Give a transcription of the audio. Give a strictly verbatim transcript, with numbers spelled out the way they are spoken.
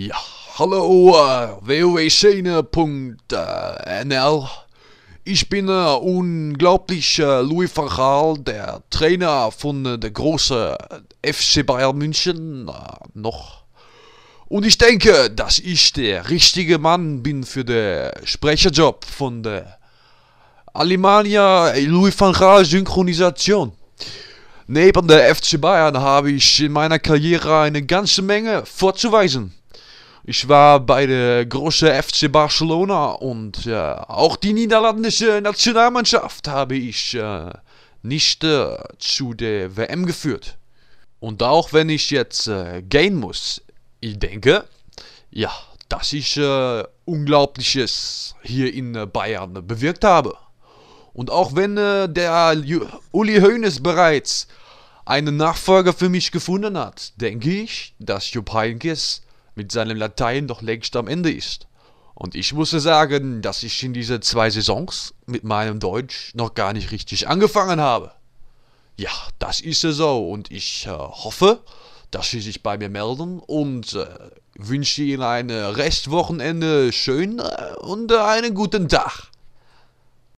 Ja, hallo, äh, wowszene punkt n l. Ich bin äh, unglaublich äh, Louis van Gaal, der Trainer von äh, der großen F C Bayern München, äh, noch. Und ich denke, dass ich der richtige Mann bin für den Sprecherjob von der Alemannia Louis van Gaal Synchronisation. Neben der F C Bayern habe ich in meiner Karriere eine ganze Menge vorzuweisen. Ich war bei der großen F C Barcelona und äh, auch die niederländische Nationalmannschaft habe ich äh, nicht äh, zu der W M geführt. Und auch wenn ich jetzt äh, gehen muss, ich denke, ja, dass ich äh, Unglaubliches hier in äh, Bayern bewirkt habe. Und auch wenn äh, der Ju- Uli Hoeneß bereits einen Nachfolger für mich gefunden hat, denke ich, dass Jupp Heynckes mit seinem Latein doch längst am Ende ist. Und ich muss sagen, dass ich in diese zwei Saisons mit meinem Deutsch noch gar nicht richtig angefangen habe. Ja, das ist ja so und ich äh, hoffe, dass Sie sich bei mir melden und äh, wünsche Ihnen ein Restwochenende schön äh, und äh, einen guten Tag.